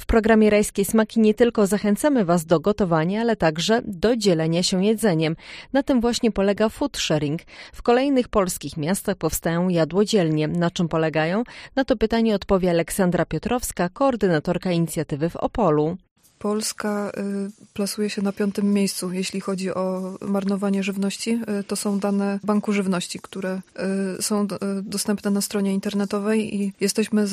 W programie Rajskie Smaki nie tylko zachęcamy Was do gotowania, ale także do dzielenia się jedzeniem. Na tym właśnie polega food sharing. W kolejnych polskich miastach powstają jadłodzielnie. Na czym polegają? Na to pytanie odpowie Aleksandra Piotrowska, koordynatorka inicjatywy w Opolu. Polska plasuje się na 5. miejscu, jeśli chodzi o marnowanie żywności. To są dane Banku Żywności, które są dostępne na stronie internetowej i jesteśmy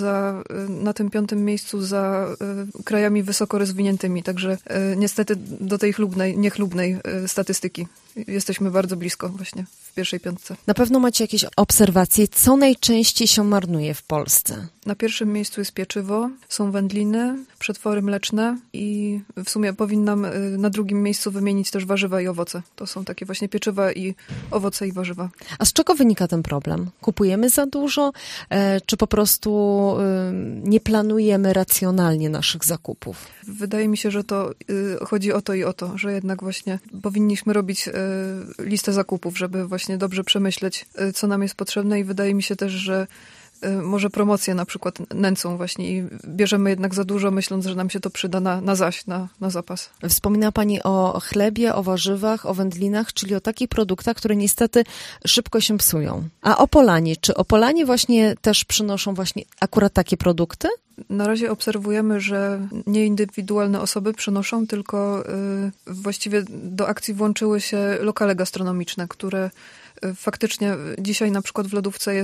na tym 5. miejscu za krajami wysoko rozwiniętymi. Także niestety do tej niechlubnej statystyki jesteśmy bardzo blisko właśnie w pierwszej 5. Na pewno macie jakieś obserwacje, co najczęściej się marnuje w Polsce? Na 1. miejscu jest pieczywo, są wędliny, przetwory mleczne i w sumie powinnam na 2. miejscu wymienić też warzywa i owoce. To są takie właśnie pieczywa i owoce i warzywa. A z czego wynika ten problem? Kupujemy za dużo, czy po prostu nie planujemy racjonalnie naszych zakupów? Wydaje mi się, że to chodzi o to, że jednak właśnie powinniśmy robić listę zakupów, żeby właśnie dobrze przemyśleć, co nam jest potrzebne i wydaje mi się też, że może promocje na przykład nęcą właśnie i bierzemy jednak za dużo, myśląc, że nam się to przyda na zapas. Wspomina Pani o chlebie, o warzywach, o wędlinach, czyli o takich produktach, które niestety szybko się psują. A Opolanie, czy Opolanie właśnie też przynoszą właśnie akurat takie produkty? Na razie obserwujemy, że nie indywidualne osoby przynoszą, tylko właściwie do akcji włączyły się lokale gastronomiczne, które faktycznie dzisiaj na przykład w lodówce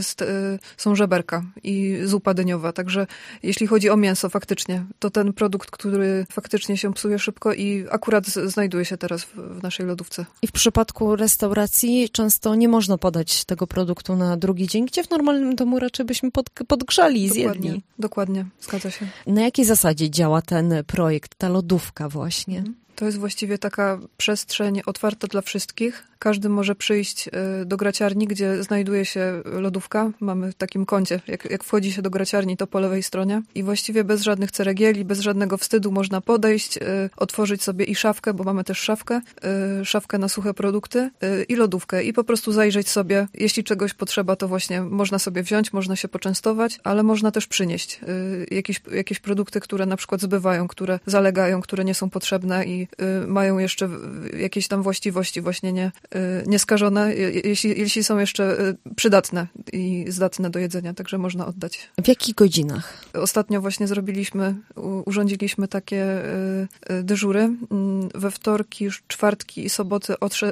są żeberka i zupa dyniowa, także jeśli chodzi o mięso faktycznie, to ten produkt, który faktycznie się psuje szybko i akurat znajduje się teraz w naszej lodówce. I w przypadku restauracji często nie można podać tego produktu na drugi dzień, gdzie w normalnym domu raczej byśmy podgrzali i zjedli. Dokładnie, zgadza się. Na jakiej zasadzie działa ten projekt, ta lodówka właśnie? To jest właściwie taka przestrzeń otwarta dla wszystkich. Każdy może przyjść do graciarni, gdzie znajduje się lodówka. Mamy w takim kącie, jak wchodzi się do graciarni, to po lewej stronie. I właściwie bez żadnych ceregieli, bez żadnego wstydu można podejść, otworzyć sobie i szafkę, bo mamy też szafkę na suche produkty i lodówkę. I po prostu zajrzeć sobie. Jeśli czegoś potrzeba, to właśnie można sobie wziąć, można się poczęstować, ale można też przynieść jakieś produkty, które na przykład zbywają, które zalegają, które nie są potrzebne i mają jeszcze jakieś tam właściwości właśnie nieskażone, jeśli są jeszcze przydatne i zdatne do jedzenia, także można oddać. W jakich godzinach? Ostatnio właśnie urządziliśmy takie dyżury we wtorki, czwartki i soboty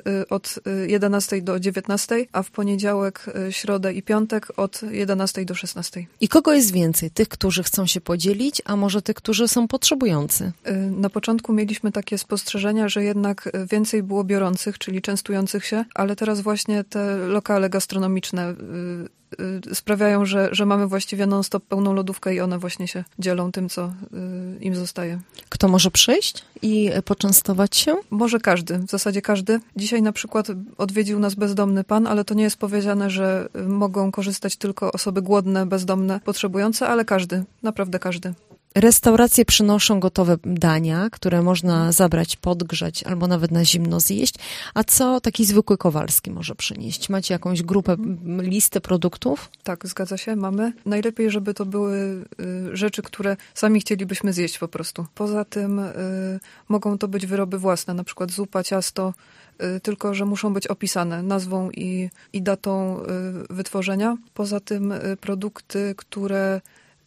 od 11 do 19, a w poniedziałek, środę i piątek od 11 do 16. I kogo jest więcej? Tych, którzy chcą się podzielić, a może tych, którzy są potrzebujący? Na początku mieliśmy takie spostrzeżenia, że jednak więcej było biorących, czyli częstujących się, ale teraz właśnie te lokale gastronomiczne sprawiają, że mamy właściwie non-stop pełną lodówkę i one właśnie się dzielą tym, co im zostaje. Kto może przyjść i poczęstować się? Może każdy, w zasadzie każdy. Dzisiaj na przykład odwiedził nas bezdomny pan, ale to nie jest powiedziane, że mogą korzystać tylko osoby głodne, bezdomne, potrzebujące, ale każdy, naprawdę każdy. Restauracje przynoszą gotowe dania, które można zabrać, podgrzać albo nawet na zimno zjeść. A co taki zwykły Kowalski może przynieść? Macie jakąś grupę, listę produktów? Tak, zgadza się, mamy. Najlepiej, żeby to były rzeczy, które sami chcielibyśmy zjeść po prostu. Poza tym mogą to być wyroby własne, na przykład zupa, ciasto, tylko że muszą być opisane nazwą i datą wytworzenia. Poza tym produkty, które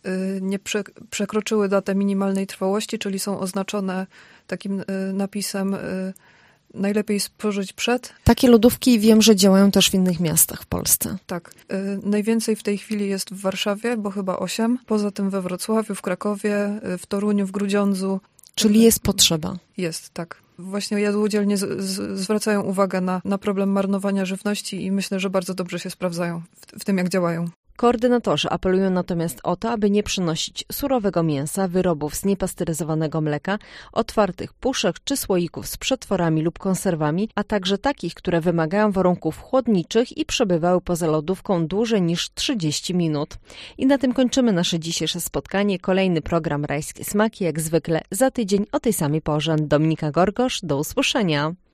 nie przekroczyły datę minimalnej trwałości, czyli są oznaczone takim napisem najlepiej spożyć przed. Takie lodówki wiem, że działają też w innych miastach w Polsce. Tak. Najwięcej w tej chwili jest w Warszawie, bo chyba 8. Poza tym we Wrocławiu, w Krakowie, w Toruniu, w Grudziądzu. Czyli jest potrzeba. Jest, tak. Właśnie jadłodzielnie zwracają uwagę na problem marnowania żywności i myślę, że bardzo dobrze się sprawdzają w tym, jak działają. Koordynatorzy apelują natomiast o to, aby nie przynosić surowego mięsa, wyrobów z niepasteryzowanego mleka, otwartych puszek czy słoików z przetworami lub konserwami, a także takich, które wymagają warunków chłodniczych i przebywały poza lodówką dłużej niż 30 minut. I na tym kończymy nasze dzisiejsze spotkanie. Kolejny program Rajskie Smaki, jak zwykle za tydzień o tej samej porze. Dominika Gorgosz, do usłyszenia.